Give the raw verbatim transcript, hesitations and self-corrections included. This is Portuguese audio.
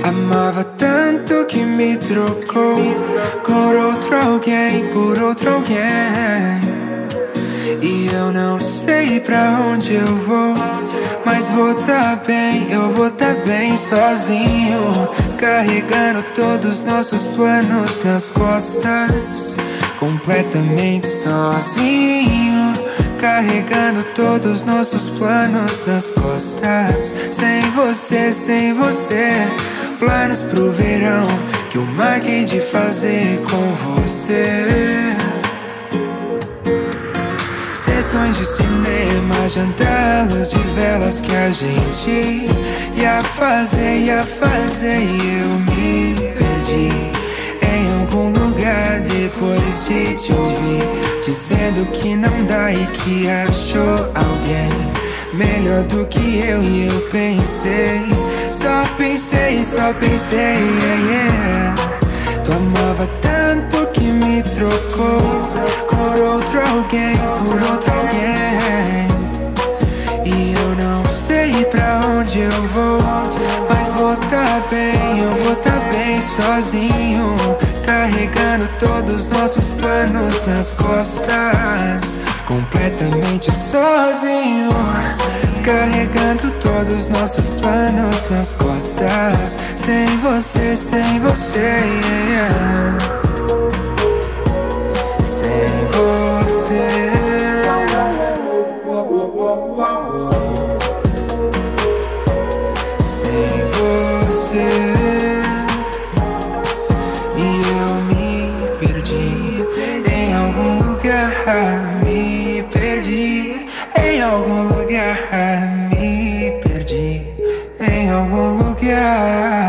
Amava tanto que me trocou por outro alguém, por outro alguém. E eu não sei pra onde eu vou, mas vou tá bem, eu vou tá bem sozinho, carregando todos os nossos planos nas costas, completamente sozinho, carregando todos os nossos planos nas costas. Sem você, sem você, planos pro verão que eu marquei de fazer com você. Sessões de cinema, jantadas de velas que a gente ia fazer, ia fazer. E eu me perdi em algum lugar depois de te ouvir, dizendo que não dá e que achou alguém melhor do que eu. E eu pensei, só pensei, só pensei, yeah, yeah. Tu amava tanto que me trocou por outro alguém, por outro alguém. E eu não sei pra onde eu vou, mas vou tá bem, eu vou tá bem sozinho, carregando todos os nossos planos nas costas, completamente sozinho, carregando todos os nossos planos nas costas. Sem você, sem você, yeah. Sem você, sem você. E eu me perdi em algum lugar, me perdi em algum lugar, me perdi em algum lugar.